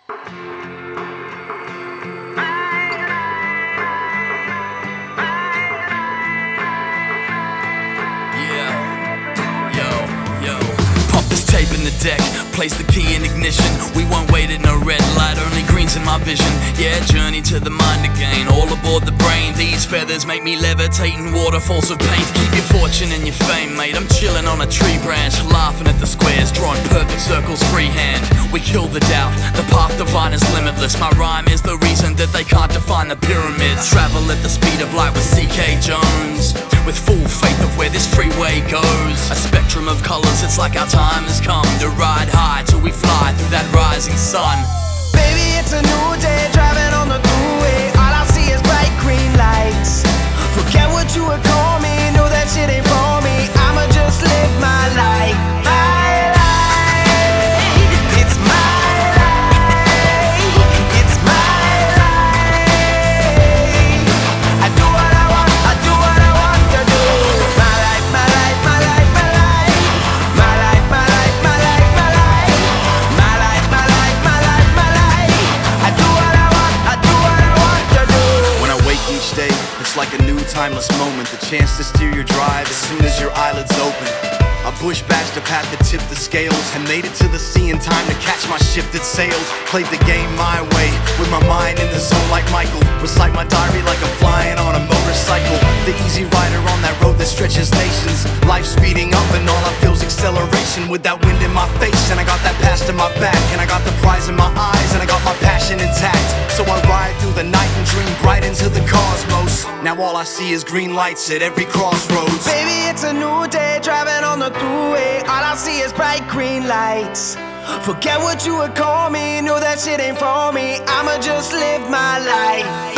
Pump this tape in the deck, place the key in ignition. We won't wait at no red light, only greens in my vision. Yeah, journey to the mind again, all aboard the brain. These feathers make me levitate in waterfalls of paint. Keep your fortune and your fame, mate. I'm chilling on a tree branch, laughing at the squares, drawing perfect circles freehand. We kill the doubt, the path divine is limitless. My rhyme is the reason that they can't define the pyramids. Travel at the speed of light with C.K. Jones, with full faith of where this freeway goes. A spectrum of colors, it's like our time has come to ride high till we fly through that rising sun. Baby, it's a new day, driving on the thruway. All I see is bright green lights. Forget what you would call me, know that shit ain't for me. I'ma just live my life. My life, it's my life. It's my life. I do what I want, I do what I want to do. My life, my life, my life, my life. My life, my life, my life, my life. My life, my life, my life, my life. I do what I want, I do what I want to do. When I wake each day, it's like a new timeless moment. The chance to steer your drive as soon as your eyelids open. I bush bashed a path that tipped the scales and made it to the sea in time to catch my ship that sailed. Played the game my way, with my mind in the zone like Michael. Recite my diary like I'm flying on a motorcycle. The easy rider on that road that stretches nations. Life speeding up and all I feel's acceleration. With that wind in my face and I got that past in my back. And I got the prize in my eyes and I got my passion intact. So I ride through the night and dream bright into the cosmos. Now all I see is green lights at every crossroads. Baby, it's a new day, driving on the thruway. All I see is bright green lights. Forget what you would call me, know that shit ain't for me. I'ma just live my life.